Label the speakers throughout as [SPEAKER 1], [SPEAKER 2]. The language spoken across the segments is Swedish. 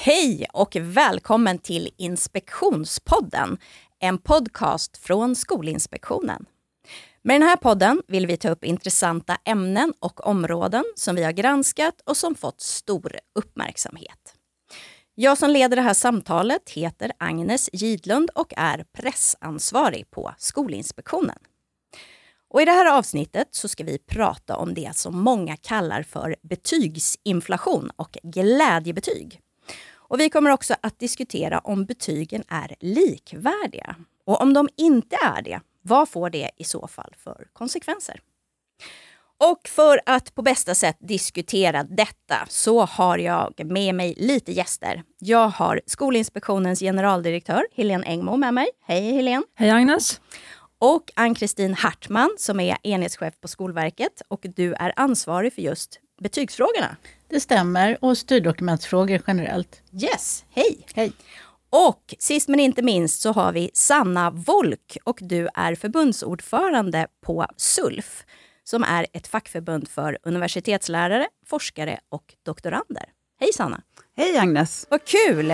[SPEAKER 1] Hej och välkommen till Inspektionspodden, en podcast från Skolinspektionen. Med den här podden vill vi ta upp intressanta ämnen och områden som vi har granskat och som fått stor uppmärksamhet. Jag som leder det här samtalet heter Agnes Gidlund och är pressansvarig på Skolinspektionen. Och i det här avsnittet så ska vi prata om det som många kallar för betygsinflation och glädjebetyg. Och vi kommer också att diskutera om betygen är likvärdiga. Och om de inte är det, vad får det i så fall för konsekvenser? Och för att på bästa sätt diskutera detta så har jag med mig lite gäster. Jag har Skolinspektionens generaldirektör Helene Engmo med mig. Hej Helene!
[SPEAKER 2] Hej Agnes!
[SPEAKER 1] Och Ann-Kristin Hartman som är enhetschef på Skolverket och du är ansvarig för just betygsfrågorna.
[SPEAKER 3] Det stämmer, och styrdokumentsfrågor generellt.
[SPEAKER 1] Yes, hej!
[SPEAKER 3] Hej!
[SPEAKER 1] Och sist men inte minst så har vi Sanna Wolk och du är förbundsordförande på SULF som är ett fackförbund för universitetslärare, forskare och doktorander. Hej Sanna!
[SPEAKER 2] Hej Agnes!
[SPEAKER 1] Vad kul!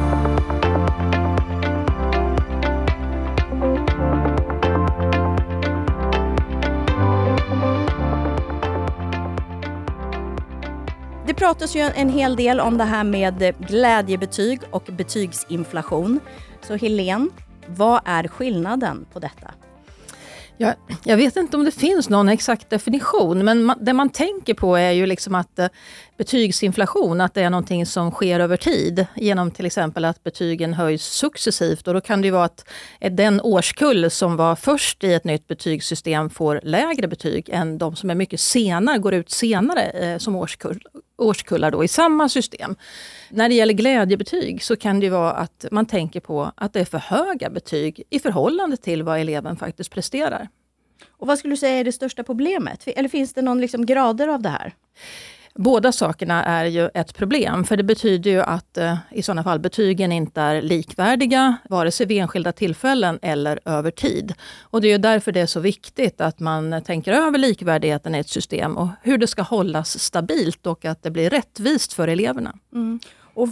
[SPEAKER 1] Det pratas ju en hel del om det här med glädjebetyg och betygsinflation. Så Helene, vad är skillnaden på detta?
[SPEAKER 2] Jag vet inte om det finns någon exakt definition, men det man tänker på är ju liksom att betygsinflation, att det är någonting som sker över tid genom till exempel att betygen höjs successivt, och då kan det ju vara att den årskull som var först i ett nytt betygssystem får lägre betyg än de som är mycket senare, går ut senare som årskullar då i samma system. När det gäller glädjebetyg så kan det ju vara att man tänker på att det är för höga betyg i förhållande till vad eleven faktiskt presterar.
[SPEAKER 1] Och vad skulle du säga är det största problemet? Eller finns det någon grader av det här?
[SPEAKER 2] Båda sakerna är ju ett problem, för det betyder ju att i sådana fall betygen inte är likvärdiga, vare sig vid enskilda tillfällen eller över tid. Och det är ju därför det är så viktigt att man tänker över likvärdigheten i ett system och hur det ska hållas stabilt och att det blir rättvist för eleverna.
[SPEAKER 1] Mm. Och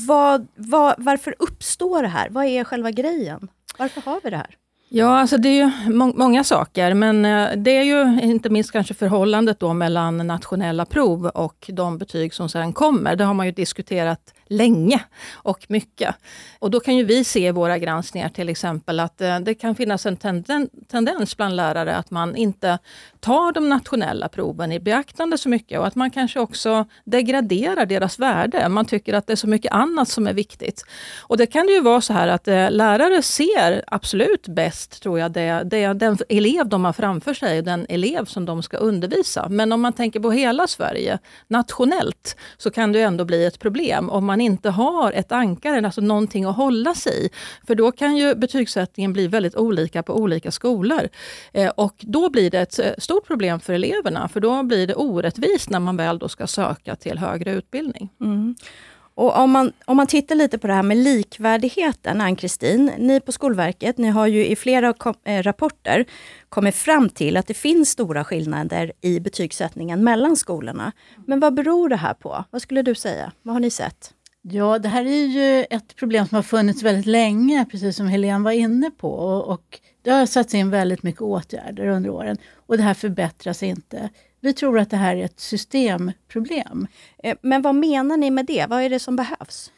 [SPEAKER 1] varför uppstår det här? Vad är själva grejen? Varför har vi det här?
[SPEAKER 2] Ja, alltså det är ju många saker, men det är ju inte minst kanske förhållandet då mellan nationella prov och de betyg som sedan kommer. Det har man ju diskuterat länge och mycket. Och då kan ju vi se i våra granskningar till exempel att det kan finnas en tendens bland lärare att man inte tar de nationella proven i beaktande så mycket, och att man kanske också degraderar deras värde. Man tycker att det är så mycket annat som är viktigt. Och det kan ju vara så här att lärare ser absolut bäst, tror jag, det är den elev de har framför sig, den elev som de ska undervisa. Men om man tänker på hela Sverige nationellt så kan det ju ändå bli ett problem om man inte har ett ankare, alltså någonting att hålla sig i. För då kan ju betygssättningen bli väldigt olika på olika skolor. Och då blir det ett stort problem för eleverna, för då blir det orättvist när man väl då ska söka till högre utbildning.
[SPEAKER 1] Mm. Och om man tittar lite på det här med likvärdigheten, Ann-Kristin, ni på Skolverket, ni har ju i flera rapporter kommit fram till att det finns stora skillnader i betygssättningen mellan skolorna. Men vad beror det här på? Vad skulle du säga? Vad har ni sett?
[SPEAKER 3] Ja, det här är ju ett problem som har funnits väldigt länge, precis som Helene var inne på. Och det har satts in väldigt mycket åtgärder under åren. Och det här förbättras inte. Vi tror att det här är ett systemproblem.
[SPEAKER 1] Men vad menar ni med det? Vad är det som behövs?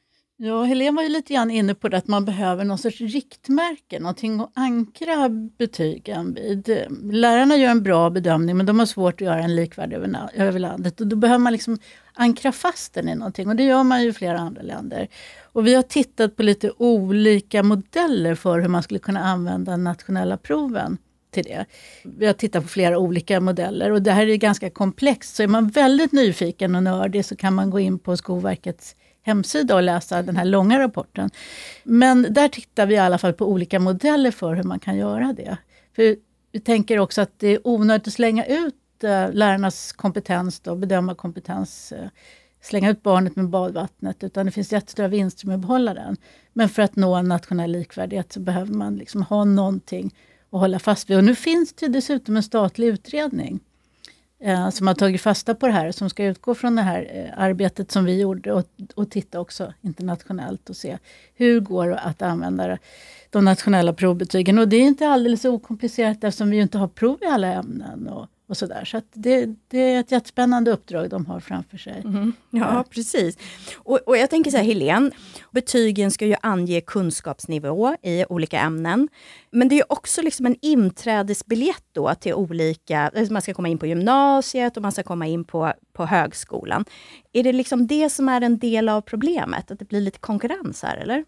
[SPEAKER 3] Ja, Helene var ju lite grann inne på det, att man behöver någon sorts riktmärke, någonting att ankra betygen vid. Lärarna gör en bra bedömning, men de har svårt att göra en likvärdig över landet. Och då behöver man liksom ankra fast den i någonting, och det gör man ju i flera andra länder. Och vi har tittat på lite olika modeller för hur man skulle kunna använda nationella proven till det. Vi har tittat på flera olika modeller, och det här är ganska komplext. Så är man väldigt nyfiken och nördig så kan man gå in på Skolverkets hemsida och läsa den här långa rapporten. Men där tittar vi i alla fall på olika modeller för hur man kan göra det. För vi tänker också att det är onödigt att slänga ut lärarnas kompetens då, bedöma kompetens, slänga ut barnet med badvattnet, utan det finns jättestora vinster med att behålla den. Men för att nå en nationell likvärdighet så behöver man liksom ha någonting att hålla fast vid. Och nu finns det dessutom en statlig utredning som har tagit fasta på det här, som ska utgå från det här arbetet som vi gjorde och titta också internationellt och se hur går det att använda de nationella provbetygen. Och det är inte alldeles okomplicerat eftersom vi inte har prov i alla ämnen och sådär. Så att det är ett jättespännande uppdrag de har framför sig.
[SPEAKER 1] Ja, precis. Och jag tänker så här, Helene, betygen ska ju ange kunskapsnivå i olika ämnen. Men det är ju också liksom en inträdesbiljett då till olika, man ska komma in på gymnasiet och man ska komma in på högskolan. Är det liksom det som är en del av problemet, att det blir lite konkurrens här, eller?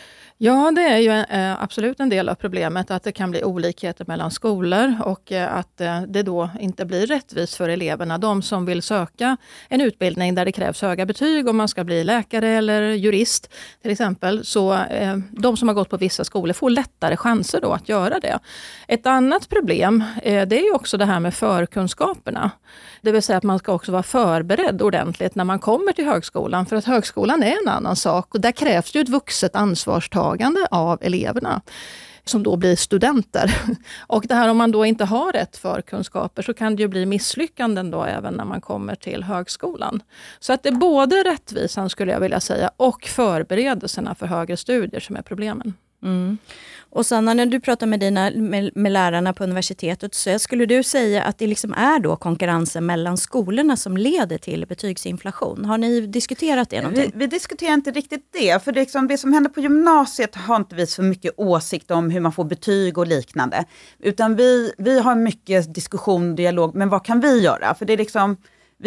[SPEAKER 2] Ja, det är ju absolut en del av problemet att det kan bli olikheter mellan skolor och att det då inte blir rättvist för eleverna. De som vill söka en utbildning där det krävs höga betyg om man ska bli läkare eller jurist till exempel, så de som har gått på vissa skolor får lättare chanser då att göra det. Ett annat problem det är ju också det här med förkunskaperna. Det vill säga att man ska också vara förberedd ordentligt när man kommer till högskolan, för att högskolan är en annan sak och där krävs ju ett vuxet ansvarstagande av eleverna som då blir studenter. Och det här, om man då inte har rätt förkunskaper så kan det ju bli misslyckanden då även när man kommer till högskolan. Så att det är både rättvisan skulle jag vilja säga och förberedelserna för högre studier som är problemen.
[SPEAKER 1] Mm. Och Sanna, när du pratar med lärarna på universitetet, så skulle du säga att det liksom är då konkurrensen mellan skolorna som leder till betygsinflation. Har ni diskuterat det någonting?
[SPEAKER 4] Vi diskuterar inte riktigt det, för det som händer på gymnasiet har inte vi så mycket åsikt om hur man får betyg och liknande. Utan vi har mycket diskussion och dialog, men vad kan vi göra? För det är liksom,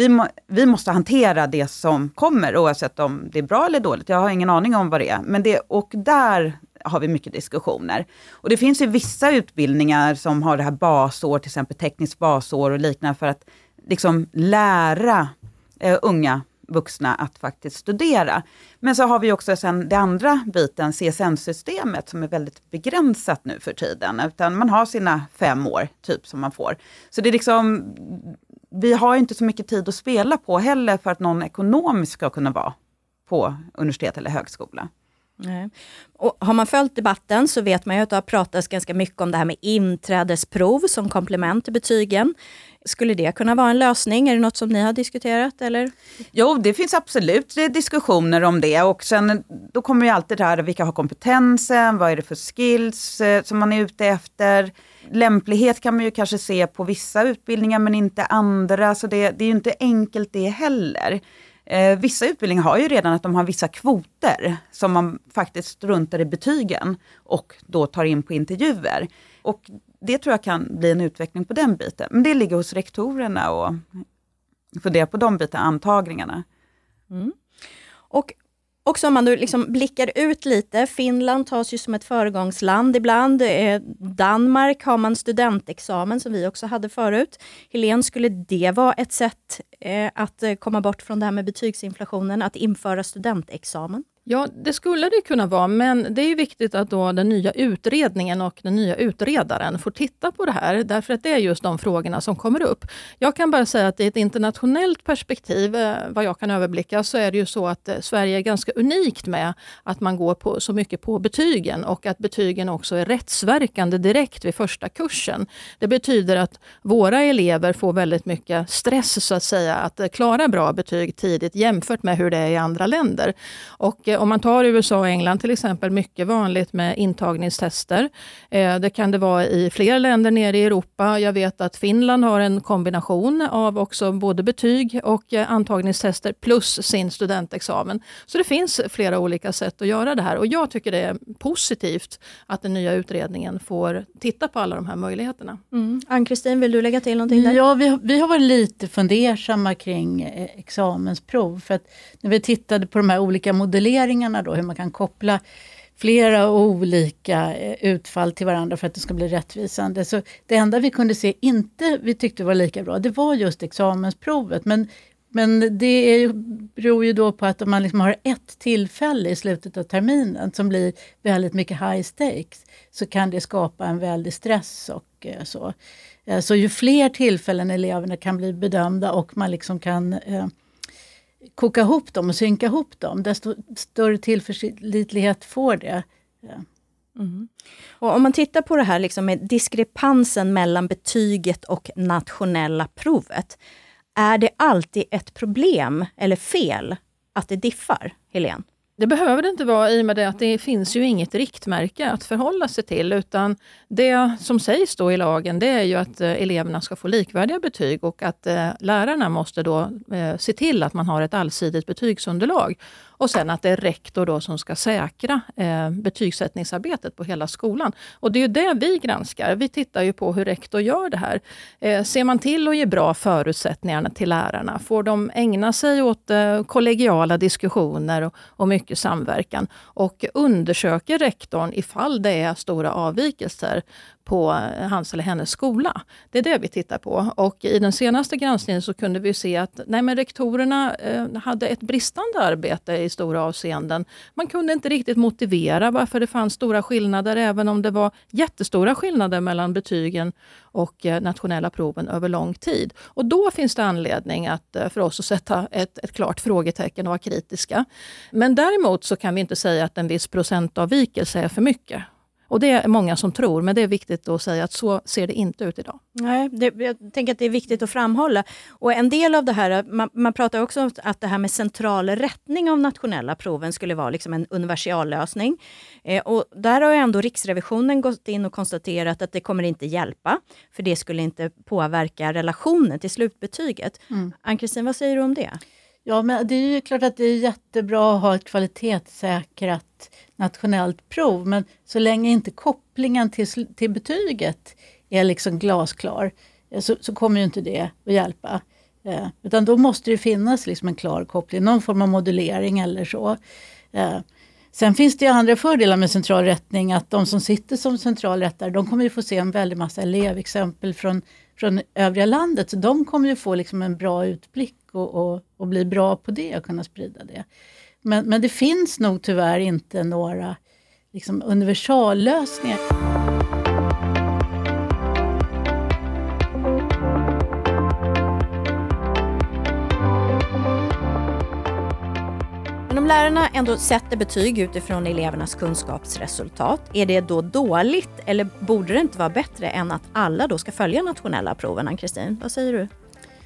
[SPEAKER 4] vi måste hantera det som kommer oavsett om det är bra eller dåligt. Jag har ingen aning om vad det är. Men och där har vi mycket diskussioner. Och det finns ju vissa utbildningar som har det här basår, till exempel tekniskt basår och liknande, för att liksom lära unga vuxna att faktiskt studera. Men så har vi också sen det andra biten, CSN-systemet, som är väldigt begränsat nu för tiden. Utan man har sina 5 år typ som man får. Så det är liksom, vi har inte så mycket tid att spela på heller för att någon ekonomiskt ska kunna vara på universitet eller högskola.
[SPEAKER 1] Nej. Och har man följt debatten så vet man ju att det har pratats ganska mycket om det här med inträdesprov som komplement till betygen. Skulle det kunna vara en lösning? Är det något som ni har diskuterat? Eller?
[SPEAKER 4] Jo, det finns absolut diskussioner om det. Och sen då kommer ju alltid det här, vilka har kompetensen, vad är det för skills som man är ute efter. Lämplighet kan man ju kanske se på vissa utbildningar men inte andra. Så det är ju inte enkelt det heller. Vissa utbildningar har ju redan att de har vissa kvoter som man faktiskt struntar i betygen och då tar in på intervjuer. Och det tror jag kan bli en utveckling på den biten. Men det ligger hos rektorerna och fundera på de bitarna, antagningarna.
[SPEAKER 1] Mm. Och också om man då liksom blickar ut lite, Finland tas ju som ett föregångsland ibland. Danmark har man studentexamen som vi också hade förut. Helene, skulle det vara ett sätt att komma bort från det här med betygsinflationen, att införa studentexamen?
[SPEAKER 2] Ja, det skulle det kunna vara, men det är ju viktigt att då den nya utredningen och den nya utredaren får titta på det här, därför att det är just de frågorna som kommer upp. Jag kan bara säga att i ett internationellt perspektiv, vad jag kan överblicka, så är det ju så att Sverige är ganska unikt med att man går så mycket på betygen och att betygen också är rättsverkande direkt vid första kursen. Det betyder att våra elever får väldigt mycket stress så att säga att klara bra betyg tidigt jämfört med hur det är i andra länder. Och om man tar USA och England till exempel, mycket vanligt med intagningstester. Det kan det vara i flera länder nere i Europa. Jag vet att Finland har en kombination av också både betyg och antagningstester plus sin studentexamen. Så det finns flera olika sätt att göra det här. Och jag tycker det är positivt att den nya utredningen får titta på alla de här möjligheterna.
[SPEAKER 1] Ann-Kristin, vill du lägga till någonting där?
[SPEAKER 3] Ja, vi har varit lite fundersamma kring examensprov. För att när vi tittade på de här olika modelleringarna då, hur man kan koppla flera olika utfall till varandra för att det ska bli rättvisande. Så det enda vi kunde se vi tyckte var lika bra, det var just examensprovet. Men det beror ju då på att om man liksom har ett tillfälle i slutet av terminen som blir väldigt mycket high stakes, så kan det skapa en väldig stress och så. Så ju fler tillfällen eleverna kan bli bedömda och man liksom kan koka ihop dem och synka ihop dem, desto större tillförlitlighet får det.
[SPEAKER 1] Och om man tittar på det här liksom med diskrepansen mellan betyget och nationella provet, är det alltid ett problem eller fel att det diffar, Helene?
[SPEAKER 2] Det behöver det inte vara i och med det att det finns ju inget riktmärke att förhålla sig till, utan det som sägs då i lagen, det är ju att eleverna ska få likvärdiga betyg och att lärarna måste då se till att man har ett allsidigt betygsunderlag. Och sen att det är rektor då som ska säkra betygssättningsarbetet på hela skolan. Och det är ju det vi granskar. Vi tittar ju på hur rektor gör det här. Ser man till att ge bra förutsättningar till lärarna? Får de ägna sig åt kollegiala diskussioner och mycket samverkan? Och undersöker rektorn ifall det är stora avvikelser på hans eller hennes skola. Det är det vi tittar på. Och i den senaste granskningen så kunde vi se att rektorerna hade ett bristande arbete i stora avseenden. Man kunde inte riktigt motivera varför det fanns stora skillnader, även om det var jättestora skillnader mellan betygen och nationella proven över lång tid. Och då finns det anledning för oss att sätta ett klart frågetecken och vara kritiska. Men däremot så kan vi inte säga att en viss procentavvikelse är för mycket. Och det är många som tror, men det är viktigt att säga att så ser det inte ut idag.
[SPEAKER 1] Nej, jag tänker att det är viktigt att framhålla. Och en del av det här, man pratar också om att det här med central rättning av nationella proven skulle vara liksom en universallösning. Och där har ju ändå Riksrevisionen gått in och konstaterat att det kommer inte hjälpa, för det skulle inte påverka relationen till slutbetyget. Ann-Kristin, vad säger du om det?
[SPEAKER 3] Ja, men det är ju klart att det är jättebra att ha ett kvalitetssäkrat nationellt prov, men så länge inte kopplingen till betyget är liksom glasklar så kommer ju inte det att hjälpa. Utan då måste det finnas liksom en klar koppling, någon form av modulering eller så. Sen finns det ju andra fördelar med centralrättning, att de som sitter som centralrättare, de kommer ju få se en väldig massa elevexempel från övriga landet, så de kommer ju få liksom en bra utblick och bli bra på det och kunna sprida det. Men det finns nog tyvärr inte några liksom universallösningar.
[SPEAKER 1] Men om lärarna ändå sätter betyg utifrån elevernas kunskapsresultat, är det då dåligt eller borde det inte vara bättre än att alla då ska följa nationella proven? Ann-Kristin, vad säger du?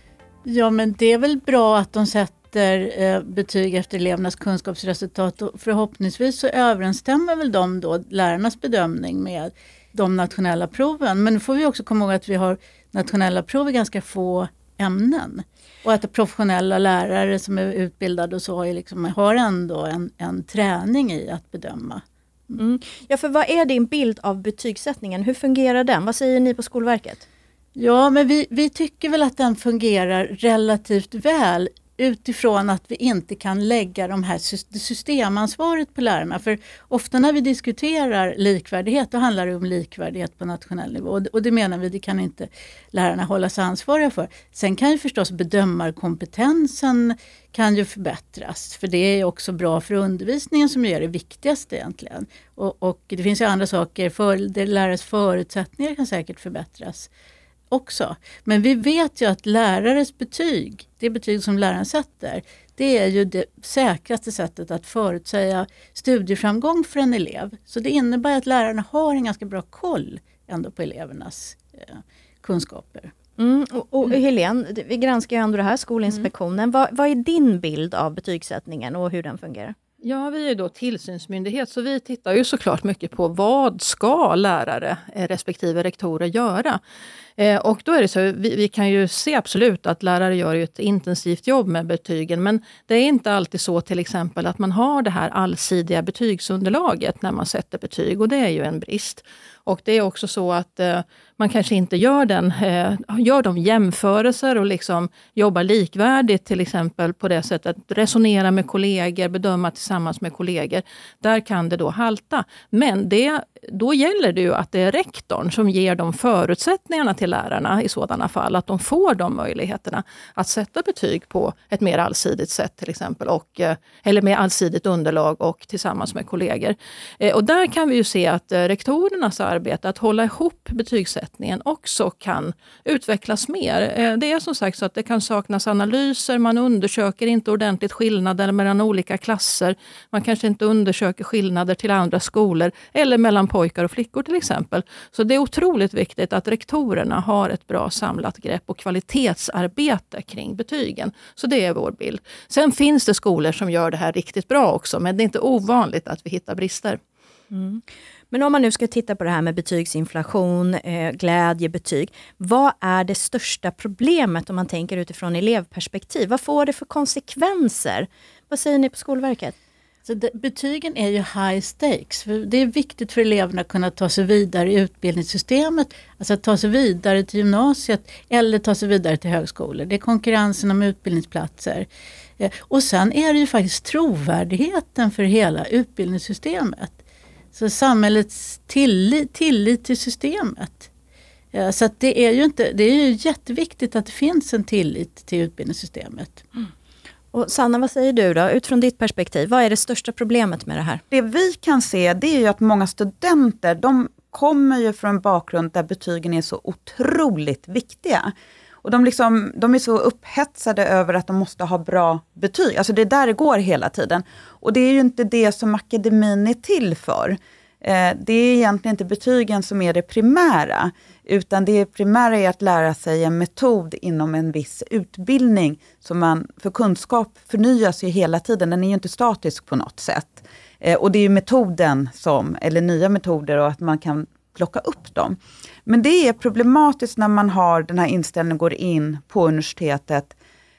[SPEAKER 3] Ja, men det är väl bra att de sätter betyg efter elevernas kunskapsresultat, och förhoppningsvis så överensstämmer väl lärarnas bedömning med de nationella proven. Men nu får vi också komma ihåg att vi har nationella prov i ganska få ämnen. Och att professionella lärare som är utbildade och så har ändå en träning i att bedöma.
[SPEAKER 1] Ja, för vad är din bild av betygssättningen? Hur fungerar den? Vad säger ni på Skolverket?
[SPEAKER 3] Ja, men vi tycker väl att den fungerar relativt väl utifrån att vi inte kan lägga de här systemansvaret på lärarna. För ofta när vi diskuterar likvärdighet, då handlar det om likvärdighet på nationell nivå. Och det menar vi, det kan inte lärarna hållas ansvariga för. Sen kan ju förstås bedömarkompetensen kan ju förbättras. För det är också bra för undervisningen som är det viktigaste egentligen. Och det finns ju andra saker, lärares förutsättningar kan säkert förbättras också. Men vi vet ju att lärares betyg, det betyg som läraren sätter, det är ju det säkraste sättet att förutsäga studieframgång för en elev. Så det innebär att lärarna har en ganska bra koll ändå på elevernas kunskaper.
[SPEAKER 1] Och Helene, vi granskar ju ändå det här, Skolinspektionen. Vad är din bild av betygssättningen och hur den fungerar?
[SPEAKER 2] Ja, vi är då tillsynsmyndighet, så vi tittar ju såklart mycket på vad ska lärare respektive rektorer göra. Och då är det så, vi kan ju se absolut att lärare gör ett intensivt jobb med betygen, men det är inte alltid så till exempel att man har det här allsidiga betygsunderlaget när man sätter betyg, och det är ju en brist. Och det är också så att man kanske inte gör de jämförelser och liksom jobbar likvärdigt, till exempel på det sättet att resonera med kollegor, bedöma tillsammans med kollegor. Där kan det då halta. Men då gäller det ju att det är rektorn som ger de förutsättningarna till lärarna i sådana fall, att de får de möjligheterna att sätta betyg på ett mer allsidigt sätt till exempel, eller med allsidigt underlag och tillsammans med kollegor. Och där kan vi ju se att rektorernas arbete, att hålla ihop betygssättningen, också kan utvecklas mer. Det är som sagt så att det kan saknas analyser, man undersöker inte ordentligt skillnader mellan olika klasser, man kanske inte undersöker skillnader till andra skolor eller mellan pojkar och flickor till exempel. Så det är otroligt viktigt att rektorerna har ett bra samlat grepp och kvalitetsarbete kring betygen. Så det är vår bild. Sen finns det skolor som gör det här riktigt bra också, men det är inte ovanligt att vi hittar brister.
[SPEAKER 1] Mm. Men om man nu ska titta på det här med betygsinflation, glädje, betyg. Vad är det största problemet om man tänker utifrån elevperspektiv? Vad får det för konsekvenser? Vad säger ni på Skolverket?
[SPEAKER 3] Så betygen är ju high stakes. För det är viktigt för eleverna att kunna ta sig vidare i utbildningssystemet. Alltså att ta sig vidare till gymnasiet eller ta sig vidare till högskolor. Det är konkurrensen om utbildningsplatser. Och sen är det ju faktiskt trovärdigheten för hela utbildningssystemet. Så samhällets tillit till systemet. Så att det är ju jätteviktigt att det finns en tillit till utbildningssystemet.
[SPEAKER 1] Mm. Och Sanna, vad säger du då? Utifrån ditt perspektiv, vad är det största problemet med det här?
[SPEAKER 4] Det vi kan se, det är ju att många studenter, de kommer ju från en bakgrund där betygen är så otroligt viktiga. Och de är så upphetsade över att de måste ha bra betyg. Alltså det är där det går hela tiden. Och det är ju inte det som akademin är till för. Det är egentligen inte betygen som är det primära. Utan det primära är att lära sig en metod inom en viss utbildning. För kunskap förnyas ju hela tiden, den är ju inte statisk på något sätt. Och det är ju metoden eller nya metoder och att man kan plocka upp dem. Men det är problematiskt när man har den här inställningen går in på universitetet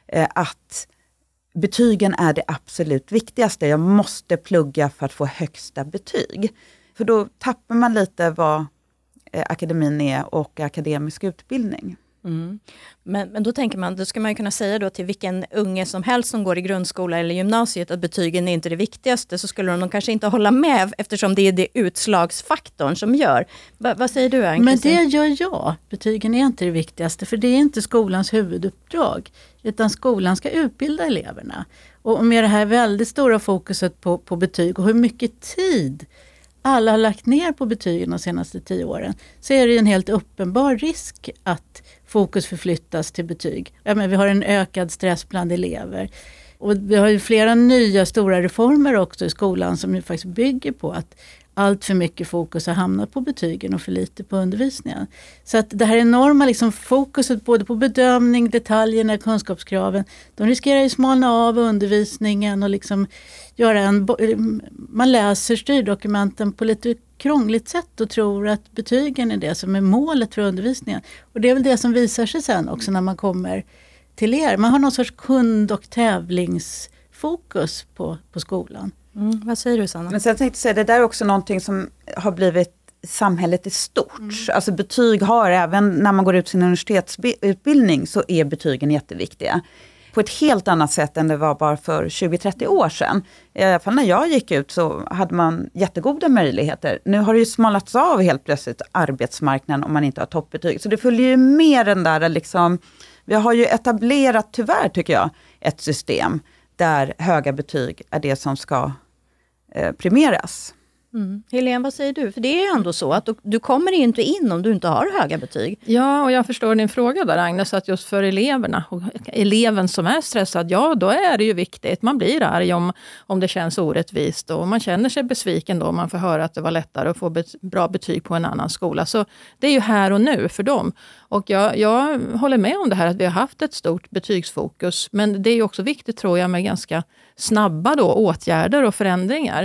[SPEAKER 4] att betygen är det absolut viktigaste. Jag måste plugga för att få högsta betyg. För då tappar man lite vad akademin är och akademisk utbildning.
[SPEAKER 1] Mm. Men då tänker man, då ska man ju kunna säga då till vilken unge som helst som går i grundskola eller gymnasiet att betygen är inte det viktigaste, så skulle de kanske inte hålla med eftersom det är det utslagsfaktorn som gör. Vad säger du, Ann-Kristin?
[SPEAKER 3] Men det gör jag. Betygen är inte det viktigaste, för det är inte skolans huvuduppdrag, utan skolan ska utbilda eleverna. Och med det här väldigt stora fokuset på betyg och hur mycket tid alla har lagt ner på betygen de senaste 10 åren, så är det en helt uppenbar risk att fokus förflyttas till betyg. Men vi har en ökad stress bland elever. Och vi har ju flera nya stora reformer också i skolan som ju faktiskt bygger på att allt för mycket fokus har hamnat på betygen och för lite på undervisningen. Så att det här enorma fokuset både på bedömning, detaljerna, kunskapskraven, de riskerar ju smalna av undervisningen och göra man läser styrdokumenten på lite krångligt sätt och tror att betygen är det som är målet för undervisningen. Och det är väl det som visar sig sen också när man kommer till er. Man har någon sorts kund- och tävlingsfokus på skolan.
[SPEAKER 1] Vad säger du, Sanna?
[SPEAKER 4] Men sen tänkte jag säga, det där är också någonting som har blivit samhället i stort. Alltså betyg har, även när man går ut sin universitetsutbildning, så är betygen jätteviktiga. På ett helt annat sätt än det var bara för 20-30 år sedan. I alla fall när jag gick ut så hade man jättegoda möjligheter. Nu har det ju smalats av helt plötsligt arbetsmarknaden om man inte har toppbetyg. Så det följer ju mer än där vi har ju etablerat, tyvärr tycker jag, ett system där höga betyg är det som ska premieras.
[SPEAKER 1] Helene, vad säger du? För det är ju ändå så att du kommer inte in om du inte har höga betyg.
[SPEAKER 2] Ja, och jag förstår din fråga där, Agnes, att just för eleverna och eleven som är stressad, ja, då är det ju viktigt. Man blir arg om det känns orättvist och man känner sig besviken då om man får höra att det var lättare att få bra betyg på en annan skola. Så det är ju här och nu för dem. Och jag håller med om det här att vi har haft ett stort betygsfokus, men det är ju också viktigt, tror jag, med ganska snabba då åtgärder och förändringar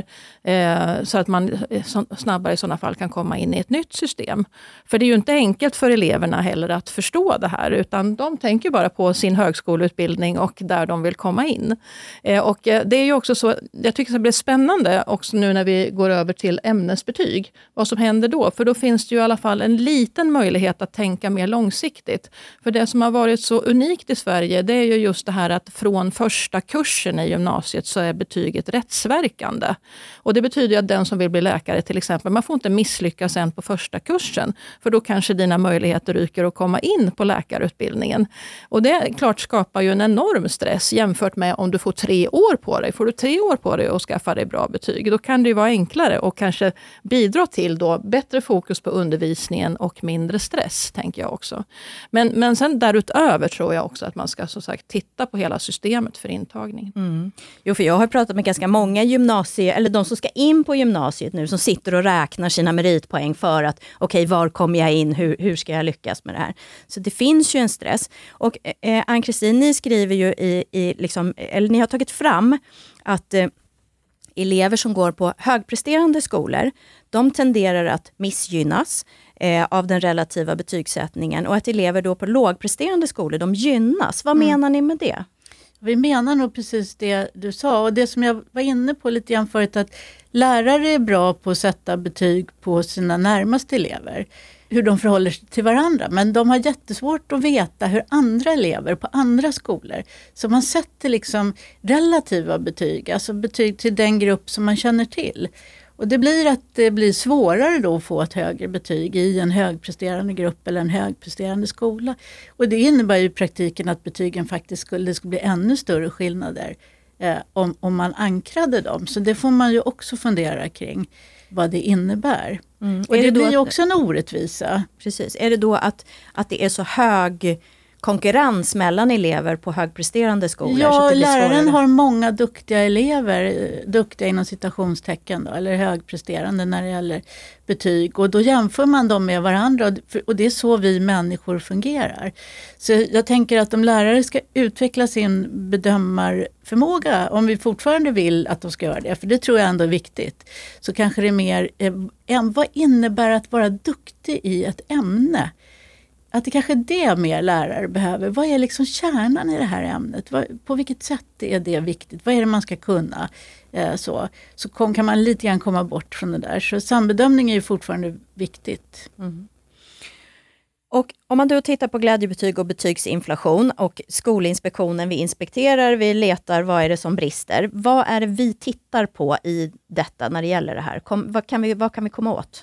[SPEAKER 2] så att man snabbare i sådana fall kan komma in i ett nytt system. För det är ju inte enkelt för eleverna heller att förstå det här, utan de tänker bara på sin högskoleutbildning och där de vill komma in. Och det är ju också så, jag tycker det blir spännande också nu när vi går över till ämnesbetyg, vad som händer då. För då finns det ju i alla fall en liten möjlighet att tänka mer långsiktigt. För det som har varit så unikt i Sverige, det är ju just det här att från första kursen i gymnasiet så är betyget rättsverkande. Och det betyder att den som vill bli läkare till exempel, man får inte misslyckas än på första kursen. För då kanske dina möjligheter ryker att komma in på läkarutbildningen. Och det klart skapar ju en enorm stress jämfört med om du får 3 år på dig. Får du 3 år på dig att skaffa dig bra betyg, då kan det ju vara enklare och kanske bidra till då bättre fokus på undervisningen och mindre stress, tänker jag också. Men sen därutöver tror jag också att man ska som sagt titta på hela systemet för intagning.
[SPEAKER 1] Jo, för jag har pratat med ganska många eller de som ska in på gymnasiet nu, som sitter och räknar sina meritpoäng för att okej, var kommer jag in, hur ska jag lyckas med det här? Så det finns ju en stress. Och Ann-Kristin, ni skriver ju ni har tagit fram att elever som går på högpresterande skolor, de tenderar att missgynnas av den relativa betygssättningen, och att elever då på lågpresterande skolor, de gynnas. Vad menar ni med det?
[SPEAKER 3] Vi menar nog precis det du sa, och det som jag var inne på lite grann förut, att lärare är bra på att sätta betyg på sina närmaste elever, hur de förhåller sig till varandra, men de har jättesvårt att veta hur andra elever på andra skolor, så man sätter liksom relativa betyg, alltså betyg till den grupp som man känner till. Och det blir svårare då att få ett högre betyg i en högpresterande grupp eller en högpresterande skola. Och det innebär ju i praktiken att betygen faktiskt skulle bli ännu större skillnader om man ankrade dem. Så det får man ju också fundera kring vad det innebär. Och det blir ju också en orättvisa.
[SPEAKER 1] Precis. Är det då att det är så hög konkurrens mellan elever på högpresterande skolor?
[SPEAKER 3] Ja,
[SPEAKER 1] så att det blir
[SPEAKER 3] läraren
[SPEAKER 1] svårare?
[SPEAKER 3] har många duktiga elever, duktiga inom citationstecken då, eller högpresterande när det gäller betyg. Och då jämför man dem med varandra, och det är så vi människor fungerar. Så jag tänker att om lärare ska utveckla sin bedömarförmåga, om vi fortfarande vill att de ska göra det, för det tror jag ändå är viktigt, så kanske det är mer, vad innebär att vara duktig i ett ämne? Att det kanske är det mer lärare behöver. Vad är liksom kärnan i det här ämnet? På vilket sätt är det viktigt? Vad är det man ska kunna? Så kan man lite grann komma bort från det där. Så sambedömning är ju fortfarande viktigt.
[SPEAKER 1] Och om man då tittar på glädjebetyg och betygsinflation, och Skolinspektionen, vi inspekterar, vi letar, vad är det som brister? Vad är det vi tittar på i detta när det gäller det här? Vad kan vi komma åt?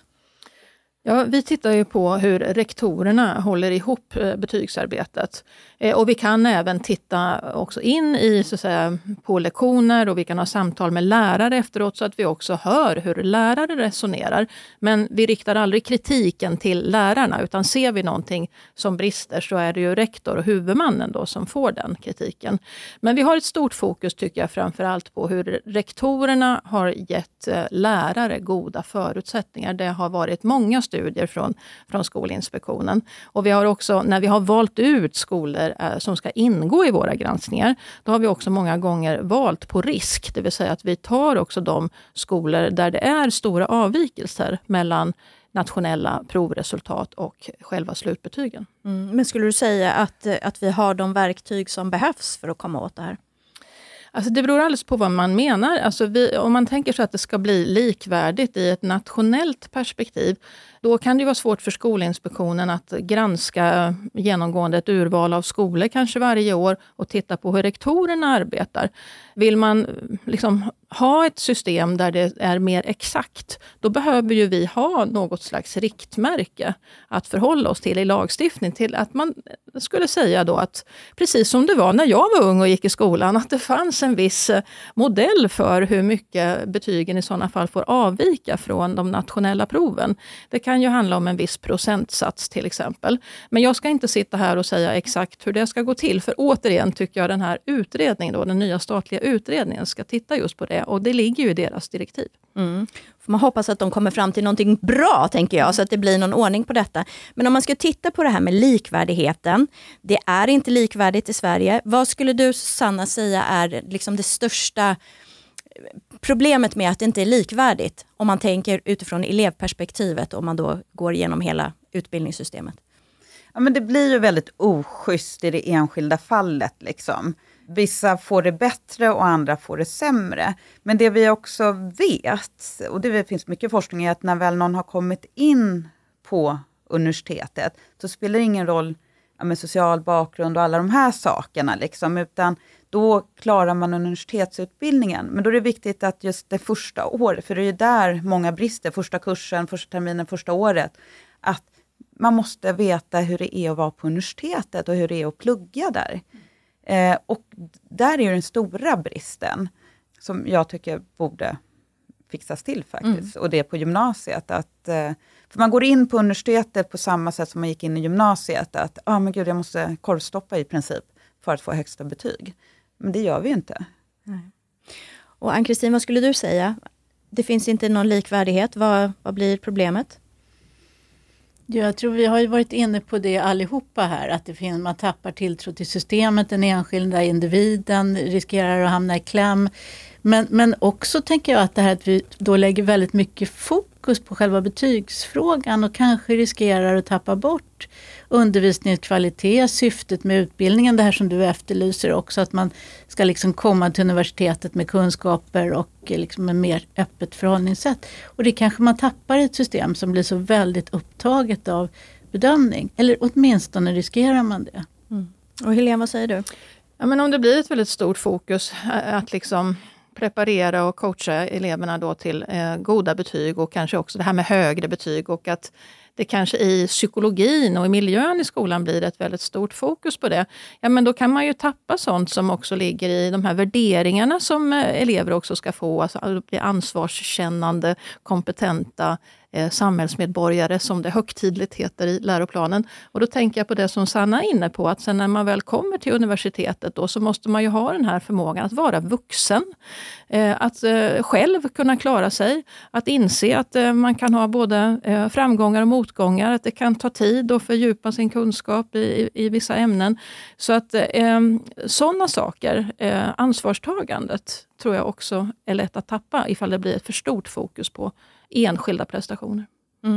[SPEAKER 2] Ja, vi tittar ju på hur rektorerna håller ihop betygsarbetet. Och vi kan även titta också in i, så att säga, på lektioner, och vi kan ha samtal med lärare efteråt, så att vi också hör hur lärare resonerar. Men vi riktar aldrig kritiken till lärarna, utan ser vi någonting som brister så är det ju rektor och huvudmannen då som får den kritiken. Men vi har ett stort fokus, tycker jag, framförallt på hur rektorerna har gett lärare goda förutsättningar. Det har varit många studier från Skolinspektionen. Och vi har också, när vi har valt ut skolor som ska ingå i våra granskningar, då har vi också många gånger valt på risk. Det vill säga att vi tar också de skolor där det är stora avvikelser mellan nationella provresultat och själva slutbetygen.
[SPEAKER 1] Men skulle du säga att vi har de verktyg som behövs för att komma åt det här?
[SPEAKER 2] Alltså det beror alldeles på vad man menar. Alltså om man tänker så att det ska bli likvärdigt i ett nationellt perspektiv, då kan det vara svårt för Skolinspektionen att granska genomgående ett urval av skolor kanske varje år och titta på hur rektorerna arbetar. Vill man liksom ha ett system där det är mer exakt, då behöver ju vi ha något slags riktmärke att förhålla oss till i lagstiftning, till att man skulle säga då att precis som det var när jag var ung och gick i skolan, att det fanns en viss modell för hur mycket betygen i sådana fall får avvika från de nationella proven. Det kan ju handla om en viss procentsats till exempel. Men jag ska inte sitta här och säga exakt hur det ska gå till, för återigen tycker jag den här utredningen då, den nya statliga utredningen, ska titta just på det, och det ligger ju i deras direktiv.
[SPEAKER 1] Får man hoppas att de kommer fram till någonting bra, tänker jag, så att det blir någon ordning på detta. Men om man ska titta på det här med likvärdigheten, det är inte likvärdigt i Sverige. Vad skulle du, Susanna, säga är liksom det största problemet med att det inte är likvärdigt, om man tänker utifrån elevperspektivet, om man då går igenom hela utbildningssystemet?
[SPEAKER 4] Ja, men det blir ju väldigt oschysst i det enskilda fallet liksom. Vissa får det bättre och andra får det sämre. Men det vi också vet, och det finns mycket forskning, är att när väl någon har kommit in på universitetet, så spelar det ingen roll med social bakgrund och alla de här sakerna liksom, utan då klarar man universitetsutbildningen. Men då är det viktigt att just det första året, för det är ju där många brister, första kursen, första terminen, första året, att man måste veta hur det är att vara på universitetet och hur det är att plugga där. Och där är den stora bristen som jag tycker borde fixas till faktiskt. Och det är på gymnasiet. För man går in på universitetet på samma sätt som man gick in i gymnasiet. Att men gud, jag måste korvstoppa i princip för att få högsta betyg. Men det gör vi inte.
[SPEAKER 1] Nej. Och Ann-Kristin, vad skulle du säga? Det finns inte någon likvärdighet. Vad blir problemet?
[SPEAKER 3] Jag tror vi har ju varit inne på det allihopa här, att man tappar tilltro till systemet, den enskilda individen riskerar att hamna i kläm. Men också tänker jag att det här att vi då lägger väldigt mycket fokus på själva betygsfrågan och kanske riskerar att tappa bort undervisningens kvalitet, syftet med utbildningen, det här som du efterlyser också, att man ska liksom komma till universitetet med kunskaper och liksom en mer öppet förhållningssätt. Och det kanske man tappar i ett system som blir så väldigt upptaget av bedömning, eller åtminstone riskerar man det.
[SPEAKER 1] Och Helene, vad säger du?
[SPEAKER 2] Ja, men om det blir ett väldigt stort fokus att liksom preparera och coacha eleverna då till goda betyg och kanske också det här med högre betyg, och att det kanske i psykologin och i miljön i skolan blir ett väldigt stort fokus på det. Ja, men då kan man ju tappa sånt som också ligger i de här värderingarna som elever också ska få. Alltså att bli ansvarskännande, kompetenta samhällsmedborgare, som det högtidligt heter i läroplanen. Och då tänker jag på det som Sanna är inne på, att sen när man väl kommer till universitetet då, så måste man ju ha den här förmågan att vara vuxen. Att själv kunna klara sig, att inse att man kan ha både framgångar och motgångar, att det kan ta tid att fördjupa sin kunskap i vissa ämnen. Så att sådana saker, ansvarstagandet, tror jag också är lätt att tappa ifall det blir ett för stort fokus på enskilda prestationer.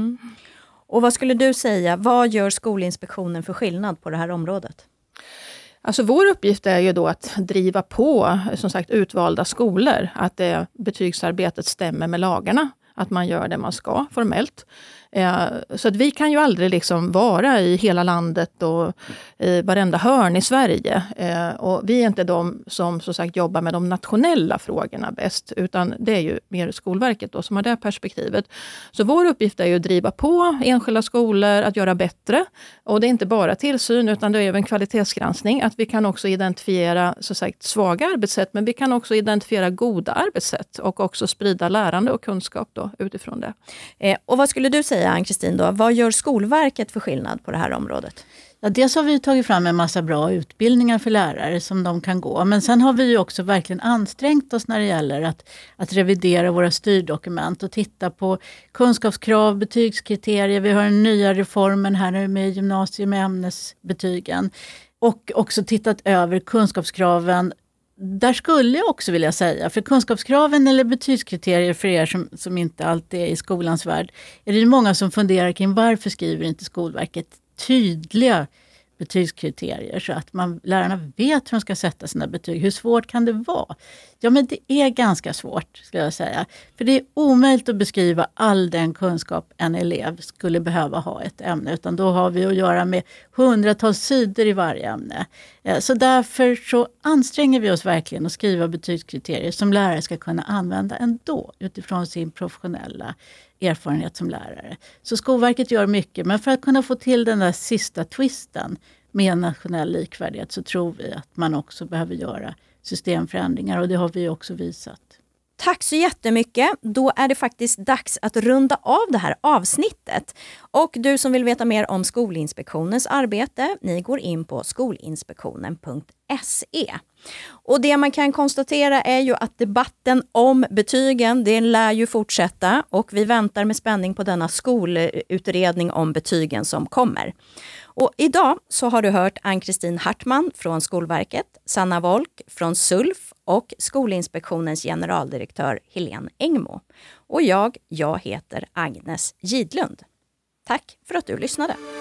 [SPEAKER 1] Och vad skulle du säga, vad gör Skolinspektionen för skillnad på det här området?
[SPEAKER 2] Alltså vår uppgift är ju då att driva på, som sagt, utvalda skolor, att betygsarbetet stämmer med lagarna, att man gör det man ska formellt. Så att vi kan ju aldrig liksom vara i hela landet och i varenda hörn i Sverige. Och vi är inte de som sagt jobbar med de nationella frågorna bäst, utan det är ju mer Skolverket då som har det perspektivet. Så vår uppgift är ju att driva på enskilda skolor att göra bättre. Och det är inte bara tillsyn, utan det är även kvalitetsgranskning. Att vi kan också identifiera så sagt svaga arbetssätt, men vi kan också identifiera goda arbetssätt och också sprida lärande och kunskap då utifrån det.
[SPEAKER 1] Och vad skulle du säga, Ann-Kristin, då? Vad gör Skolverket för skillnad på det här området?
[SPEAKER 3] Ja, dels har vi tagit fram en massa bra utbildningar för lärare som de kan gå. Men sen har vi ju också verkligen ansträngt oss när det gäller att revidera våra styrdokument och titta på kunskapskrav, betygskriterier. Vi har den nya reformen här med gymnasium med ämnesbetygen. Och också tittat över kunskapskraven. Där skulle jag också vilja säga, för kunskapskraven eller betygskriterier för er som inte alltid är i skolans värld, är det många som funderar kring varför skriver inte Skolverket tydliga betygskriterier så att lärarna vet hur de ska sätta sina betyg. Hur svårt kan det vara? Ja, men det är ganska svårt, skulle jag säga. För det är omöjligt att beskriva all den kunskap en elev skulle behöva ha ett ämne. Utan då har vi att göra med hundratals sidor i varje ämne. Så därför så anstränger vi oss verkligen att skriva betygskriterier som lärare ska kunna använda ändå utifrån sin professionella erfarenhet som lärare. Så Skolverket gör mycket, men för att kunna få till den där sista twisten med nationell likvärdighet så tror vi att man också behöver göra systemförändringar, och det har vi också visat.
[SPEAKER 1] Tack så jättemycket. Då är det faktiskt dags att runda av det här avsnittet. Och du som vill veta mer om Skolinspektionens arbete, ni går in på skolinspektionen.se. Och det man kan konstatera är ju att debatten om betygen, det lär ju fortsätta, och vi väntar med spänning på denna skolutredning om betygen som kommer. Och idag så har du hört Ann-Kristin Hartman från Skolverket, Sanna Wolk från SULF och Skolinspektionens generaldirektör Helene Engmo. Och jag heter Agnes Gidlund. Tack för att du lyssnade.